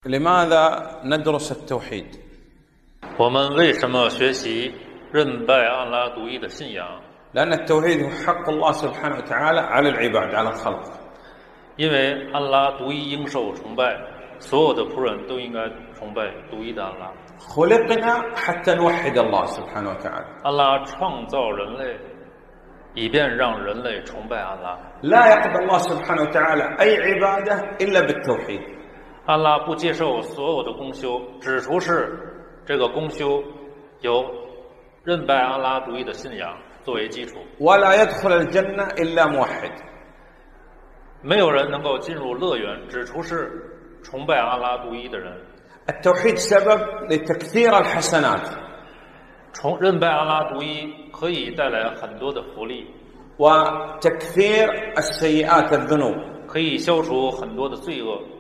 لماذا ندرس التوحيد؟ 我们为什么学习认拜安拉独一的信仰？ لأن التوحيد هو حق الله سبحانه وتعالى على العباد على الخلق. 因为安拉独一应受崇拜，所有的仆人都应该崇拜独一的安拉。 خلقنا حتى نوحد الله سبحانه وتعالى. 安拉创造人类，以便让人类崇拜安拉。 لا يقبل الله سبحانه وتعالى أي عبادة إلا بالتوحيد. 安拉不接受所有的公修，只除是这个公修由认拜安拉独一的信仰作为基础。 ولا يدخل الجنة إلا موحد. 没有人能够进入乐园，只除是崇拜安拉独一的人。 التوحيد سبب لتكثير الحسنات. 认拜安拉独一可以带来很多的福利， وتكثير السيئات الذنوب. 可以消除很多的罪恶。